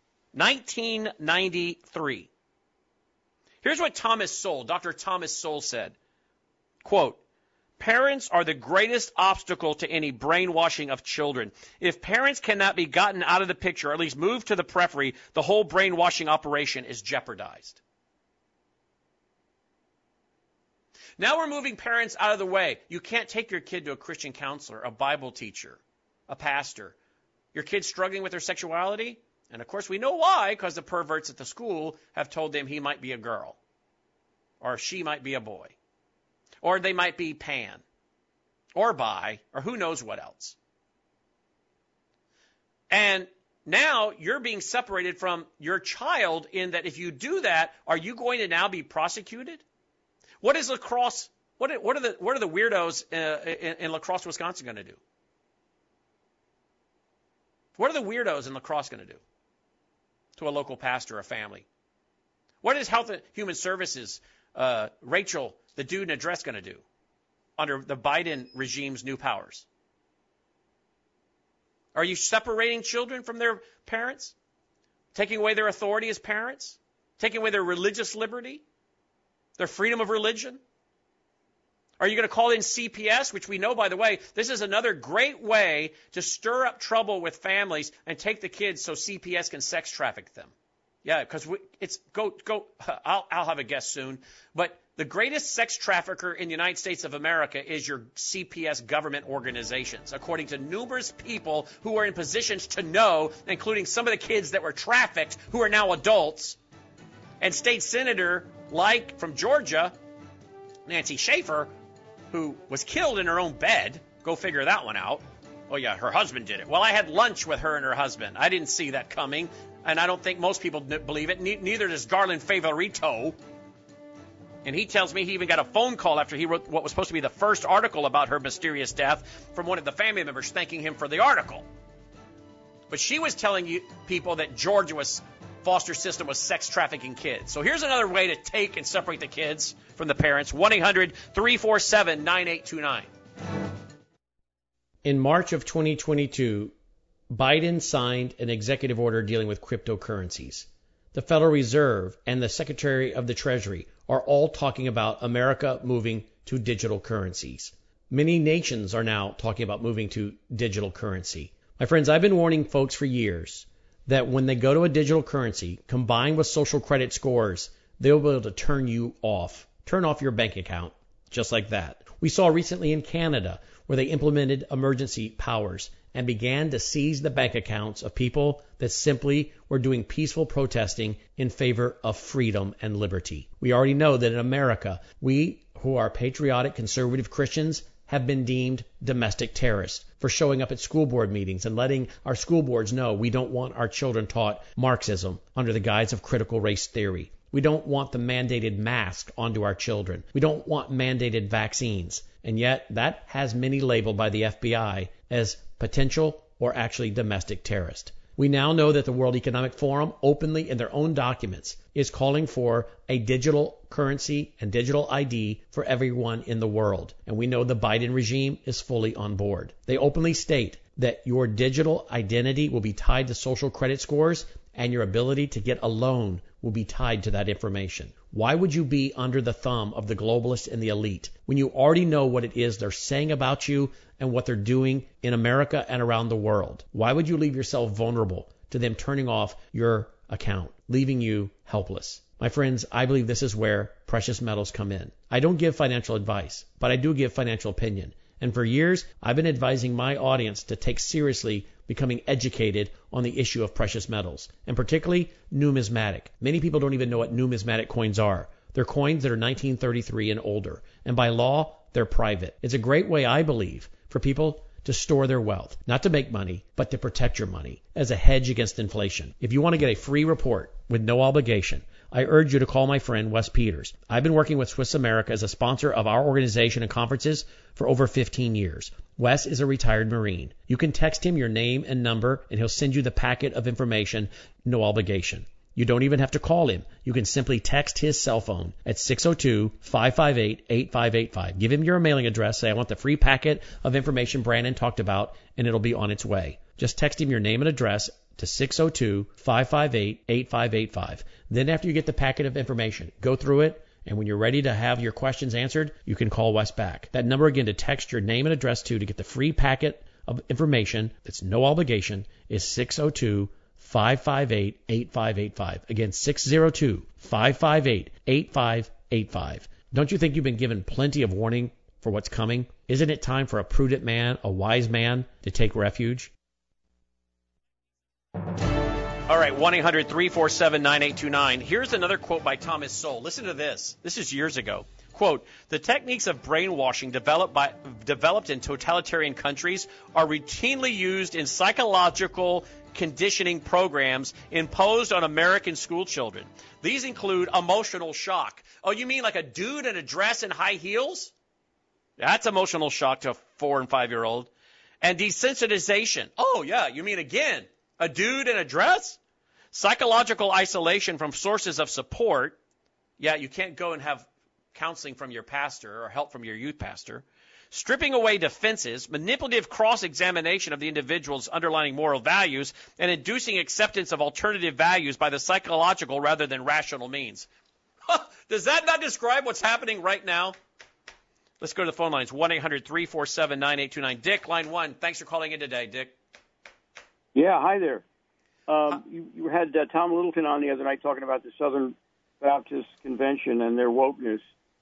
1993. Here's what Thomas Sowell, Dr. Thomas Sowell said. Quote, parents are the greatest obstacle to any brainwashing of children. If parents cannot be gotten out of the picture, or at least moved to the periphery, the whole brainwashing operation is jeopardized. Now we're moving parents out of the way. You can't take your kid to a Christian counselor, a Bible teacher, a pastor. Your kid's struggling with their sexuality? And, of course, we know why, because the perverts at the school have told them he might be a girl, or she might be a boy, or they might be pan, or bi, or who knows what else. And now you're being separated from your child in that if you do that, are you going to now be prosecuted? What is La Crosse? What are the weirdos in La Crosse, Wisconsin going to do? What are the weirdos in La Crosse going to do to a local pastor or family? What is Health and Human Services, Rachel, the dude in a dress, going to do under the Biden regime's new powers? Are you separating children from their parents? Taking away their authority as parents? Taking away their religious liberty? Their freedom of religion? Are you going to call in CPS, which we know, by the way, this is another great way to stir up trouble with families and take the kids so CPS can sex traffic them? Yeah, because I'll have a guest soon. But the greatest sex trafficker in the United States of America is your CPS government organizations, according to numerous people who are in positions to know, including some of the kids that were trafficked who are now adults. And state senator like from Georgia, Nancy Schaefer, who was killed in her own bed. Go figure that one out. Oh, yeah, her husband did it. Well, I had lunch with her and her husband. I didn't see that coming, and I don't think most people believe it. Neither does Garland Favorito. And he tells me he even got a phone call after he wrote what was supposed to be the first article about her mysterious death from one of the family members thanking him for the article. But she was telling people that Georgia's foster system was sex trafficking kids. So here's another way to take and separate the kids from the parents. 1-800-347-9829. In March of 2022, Biden signed an executive order dealing with cryptocurrencies. The Federal Reserve and the Secretary of the Treasury are all talking about America moving to digital currencies. Many nations are now talking about moving to digital currency. My friends, I've been warning folks for years that when they go to a digital currency, combined with social credit scores, they'll be able to turn off your bank account, just like that. We saw recently in Canada where they implemented emergency powers and began to seize the bank accounts of people that simply were doing peaceful protesting in favor of freedom and liberty. We already know that in America, we who are patriotic conservative Christians have been deemed domestic terrorists for showing up at school board meetings and letting our school boards know we don't want our children taught Marxism under the guise of critical race theory. We don't want the mandated mask onto our children. We don't want mandated vaccines. And yet that has many labeled by the FBI as potential or actually domestic terrorist. We now know that the World Economic Forum openly in their own documents is calling for a digital currency and digital ID for everyone in the world. And we know the Biden regime is fully on board. They openly state that your digital identity will be tied to social credit scores and your ability to get a loan will be tied to that information. Why would you be under the thumb of the globalists and the elite when you already know what it is they're saying about you and what they're doing in America and around the world? Why would you leave yourself vulnerable to them turning off your account, leaving you helpless? My friends, I believe this is where precious metals come in. I don't give financial advice, but I do give financial opinion. And for years, I've been advising my audience to take seriously becoming educated on the issue of precious metals, and particularly numismatic. Many people don't even know what numismatic coins are. They're coins that are 1933 and older, and by law, they're private. It's a great way, I believe, for people to store their wealth, not to make money, but to protect your money as a hedge against inflation. If you want to get a free report with no obligation, I urge you to call my friend Wes Peters. I've been working with Swiss America as a sponsor of our organization and conferences for over 15 years. Wes is a retired Marine. You can text him your name and number, and he'll send you the packet of information, no obligation. You don't even have to call him. You can simply text his cell phone at 602-558-8585. Give him your mailing address. Say, I want the free packet of information Brandon talked about, and it'll be on its way. Just text him your name and address to 602-558-8585. Then after you get the packet of information, go through it, and when you're ready to have your questions answered, you can call Wes back. That number again to text your name and address to get the free packet of information that's no obligation is 602-558-8585. Again, 602-558-8585. Don't you think you've been given plenty of warning for what's coming? Isn't it time for a prudent man, a wise man, to take refuge? All right, 1-800-347-9829. Here's another quote by Thomas Sowell. Listen to this. This is years ago. Quote, the techniques of brainwashing developed in totalitarian countries are routinely used in psychological conditioning programs imposed on American school children. These include emotional shock. Oh, you mean like a dude in a dress and high heels? That's emotional shock to a 4- and 5-year-old. And desensitization. Oh, yeah, you mean again, a dude in a dress? Psychological isolation from sources of support. Yeah, you can't go and have counseling from your pastor or help from your youth pastor. Stripping away defenses, manipulative cross-examination of the individual's underlying moral values, and inducing acceptance of alternative values by the psychological rather than rational means. Does that not describe what's happening right now? Let's go to the phone lines. 1-800-347-9829. Dick, line 1. Thanks for calling in today, Dick. Yeah, hi there. You had Tom Littleton on the other night talking about the Southern Baptist Convention and their wokeness.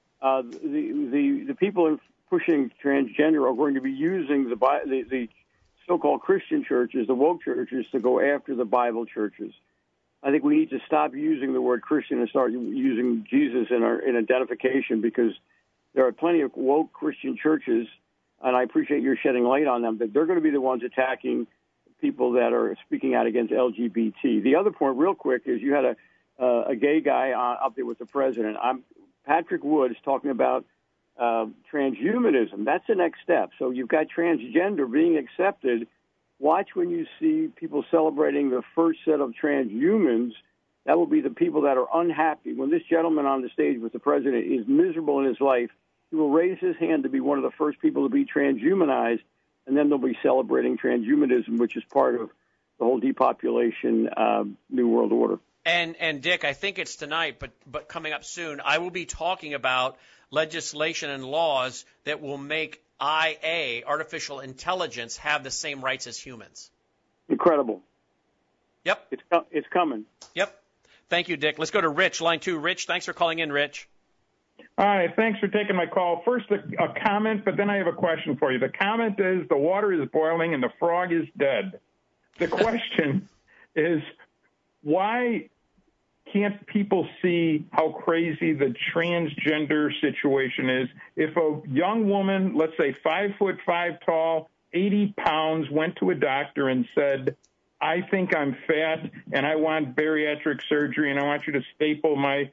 The people pushing transgender are going to be using the so-called Christian churches, the woke churches, to go after the Bible churches. I think we need to stop using the word Christian and start using Jesus in identification, because there are plenty of woke Christian churches, and I appreciate your shedding light on them, but they're going to be the ones attacking people that are speaking out against LGBT. The other point, real quick, is you had a gay guy up there with the president. Patrick Woods talking about transhumanism. That's the next step. So you've got transgender being accepted. Watch when you see people celebrating the first set of transhumans. That will be the people that are unhappy. When this gentleman on the stage with the president is miserable in his life, he will raise his hand to be one of the first people to be transhumanized, and then they'll be celebrating transhumanism, which is part of the whole depopulation New World Order. And Dick, I think it's tonight, but coming up soon, I will be talking about legislation and laws that will make IA, artificial intelligence, have the same rights as humans. Incredible. Yep. It's coming. Yep. Thank you, Dick. Let's go to Rich, line 2. Rich, thanks for calling in, Rich. Hi, thanks for taking my call. First, a comment, but then I have a question for you. The comment is the water is boiling and the frog is dead. The question is, why can't people see how crazy the transgender situation is? If a young woman, let's say 5'5" tall, 80 pounds, went to a doctor and said, I think I'm fat and I want bariatric surgery and I want you to staple my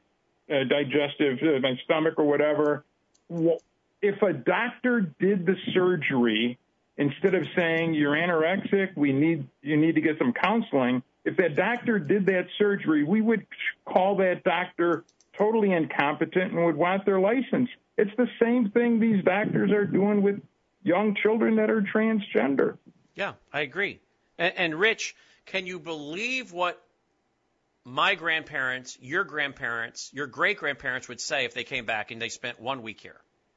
my stomach or whatever. If a doctor did the surgery instead of saying you're anorexic, you need to get some counseling. If that doctor did that surgery, we would call that doctor totally incompetent and would want their license. It's the same thing these doctors are doing with young children that are transgender. Yeah, I agree. And Rich, can you believe what my grandparents, your great-grandparents would say if they came back and they spent 1 week here?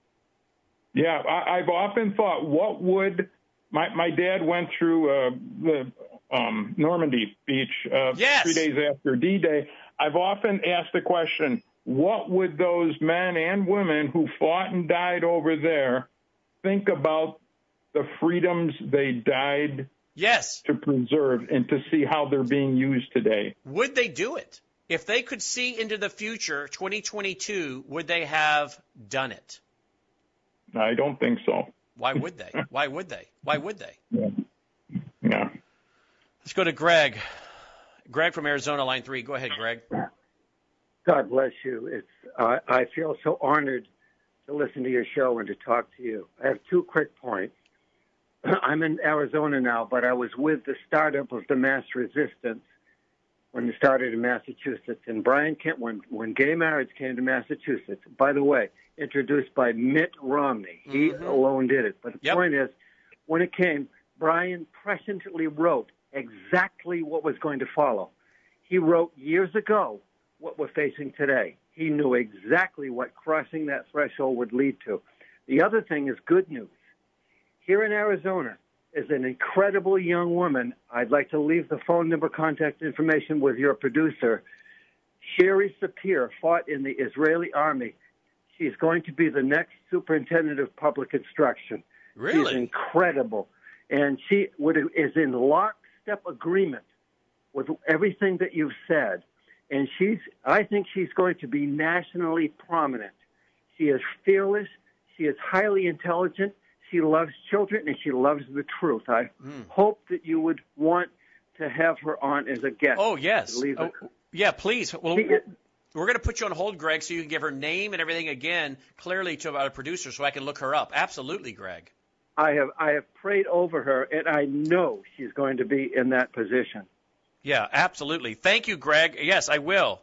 Yeah, I've often thought, what would my dad went through the Normandy beach 3 days after D-Day. I've often asked the question, what would those men and women who fought and died over there think about the freedoms they died to preserve and to see how they're being used today? Would they do it? If they could see into the future, 2022, would they have done it? I don't think so. Why would they? Why would they? Why would they? Yeah. Let's go to Greg. Greg from Arizona, line 3. Go ahead, Greg. God bless you. I feel so honored to listen to your show and to talk to you. I have 2 quick points. I'm in Arizona now, but I was with the startup of the mass resistance when it started in Massachusetts. And Brian Kemp, when gay marriage came to Massachusetts, by the way, introduced by Mitt Romney. He alone did it. But the point is, when it came, Brian presciently wrote exactly what was going to follow. He wrote years ago what we're facing today. He knew exactly what crossing that threshold would lead to. The other thing is good news. Here in Arizona is an incredible young woman. I'd like to leave the phone number, contact information with your producer. Sherry Sapir fought in the Israeli army. She's going to be the next superintendent of public instruction. Really? She's incredible. And she is in lockstep agreement with everything that you've said. And I think she's going to be nationally prominent. She is fearless. She is highly intelligent. She loves children, and she loves the truth. I hope that you would want to have her on as a guest. Oh, yes. Yeah, please. Well, we're going to put you on hold, Greg, so you can give her name and everything again clearly to our producer so I can look her up. Absolutely, Greg. I have prayed over her, and I know she's going to be in that position. Yeah, absolutely. Thank you, Greg. Yes, I will.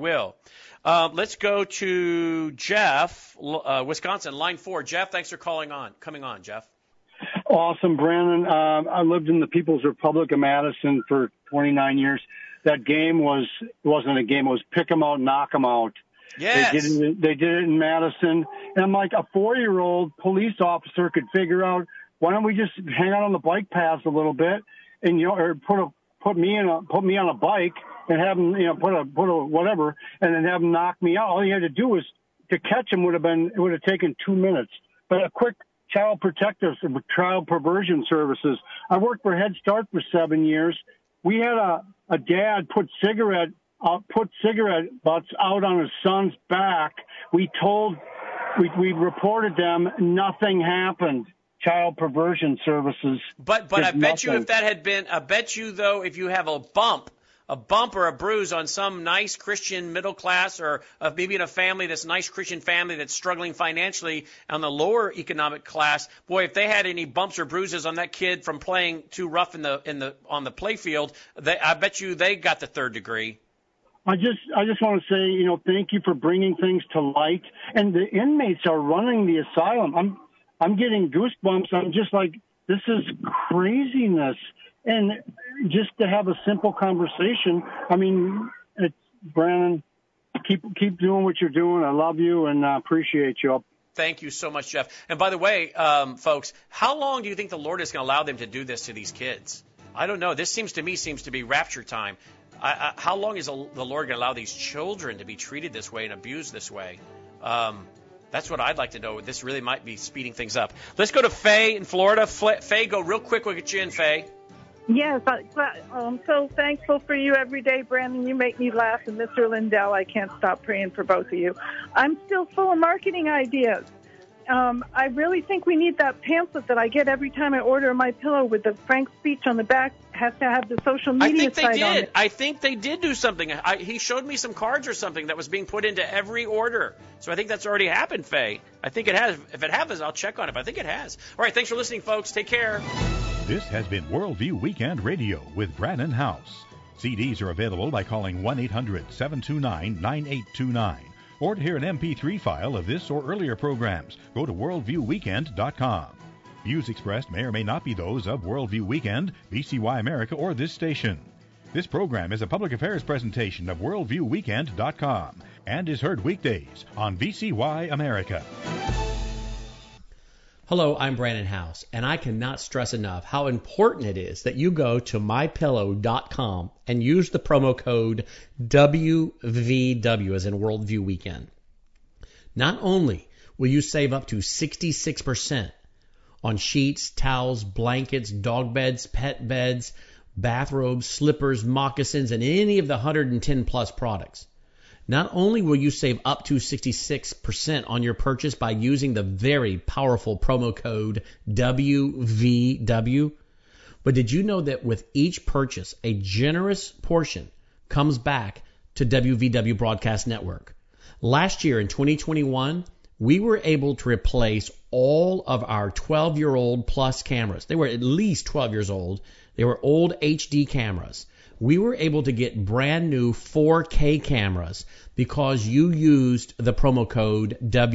Let's go to Jeff, Wisconsin, line 4. Jeff, thanks for coming on, Jeff. Awesome, Brandon. I lived in the People's Republic of Madison for 29 years. That game wasn't a game. It was pick 'em out, knock 'em out. Yes. They did it in Madison. And I'm like, a 4-year-old police officer could figure out, why don't we just hang out on the bike paths a little bit and, or put me on a bike and have them, put a whatever, and then have them knock me out. All you had to do was to catch them would have taken 2 minutes. But a quick child protective, child perversion services. I worked for Head Start for 7 years. We had a dad put cigarette butts out on his son's back. We reported them. Nothing happened. Child perversion services. But I bet you if that had been, though, if you have a bump or a bruise on some nice Christian middle class or maybe in a family that's nice Christian family that's struggling financially on the lower economic class, boy, if they had any bumps or bruises on that kid from playing too rough on the play field, I bet you they got the 3rd degree. I just want to say, thank you for bringing things to light. And the inmates are running the asylum. I'm getting goosebumps. I'm just like, this is craziness. And just to have a simple conversation, I mean, Brandon, keep doing what you're doing. I love you and appreciate you. Thank you so much, Jeff. And by the way, folks, how long do you think the Lord is going to allow them to do this to these kids? I don't know. This seems to be rapture time. How long is the Lord going to allow these children to be treated this way and abused this way? That's what I'd like to know. This really might be speeding things up. Let's go to Faye in Florida. Faye, go real quick. We'll get you in, Faye. Yes, I'm so thankful for you every day, Brandon. You make me laugh. And Mr. Lindell, I can't stop praying for both of you. I'm still full of marketing ideas. I really think we need that pamphlet that I get every time I order my pillow with the Frank's speech on the back. Has to have the social media site on it. I think they did do something. He showed me some cards or something that was being put into every order. So I think that's already happened, Faye. I think it has. If it hasn't, I'll check on it. But I think it has. All right, thanks for listening, folks. Take care. This has been Worldview Weekend Radio with Brannon House. CDs are available by calling 1-800-729-9829. Or to hear an MP3 file of this or earlier programs, go to worldviewweekend.com. Views expressed may or may not be those of Worldview Weekend, BCY America, or this station. This program is a public affairs presentation of worldviewweekend.com and is heard weekdays on BCY America. Hello, I'm Brannon House, and I cannot stress enough how important it is that you go to mypillow.com and use the promo code WVW, as in Worldview Weekend. Not only will you save up to 66% on sheets, towels, blankets, dog beds, pet beds, bathrobes, slippers, moccasins, and any of the 110 plus products. Not only will you save up to 66% on your purchase by using the very powerful promo code WVW, but did you know that with each purchase, a generous portion comes back to WVW Broadcast Network? Last year in 2021, we were able to replace all of our 12-year-old plus cameras. They were at least 12 years old. They were old HD cameras. We were able to get brand new 4K cameras because you used the promo code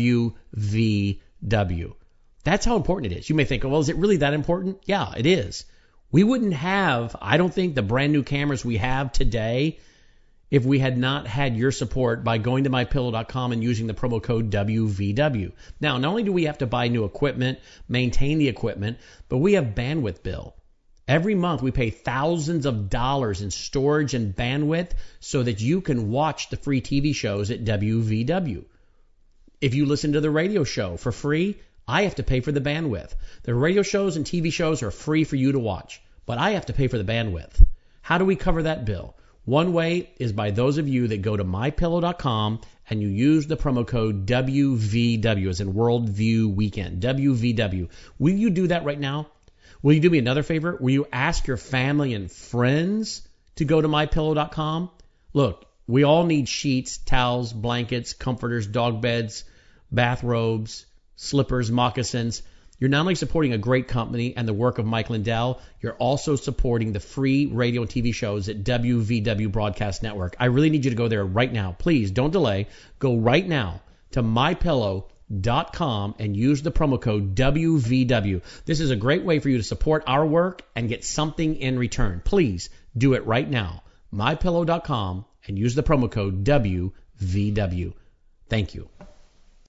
WVW. That's how important it is. You may think, well, is it really that important? Yeah, it is. We wouldn't have, I don't think, the brand new cameras we have today if we had not had your support by going to mypillow.com and using the promo code WVW. Now, not only do we have to buy new equipment, maintain the equipment, but we have bandwidth bill. Every month we pay thousands of dollars in storage and bandwidth so that you can watch the free TV shows at WVW. If you listen to the radio show for free, I have to pay for the bandwidth. The radio shows and TV shows are free for you to watch, but I have to pay for the bandwidth. How do we cover that bill? One way is by those of you that go to mypillow.com and you use the promo code WVW, as in Worldview Weekend, WVW. Will you do that right now? Will you do me another favor? Will you ask your family and friends to go to mypillow.com? Look, we all need sheets, towels, blankets, comforters, dog beds, bathrobes, slippers, moccasins. You're not only supporting a great company and the work of Mike Lindell, you're also supporting the free radio and TV shows at WVW Broadcast Network. I really need you to go there right now. Please don't delay. Go right now to mypillow.com and use the promo code WVW. This is a great way for you to support our work and get something in return. Please do it right now. mypillow.com and use the promo code WVW. Thank you.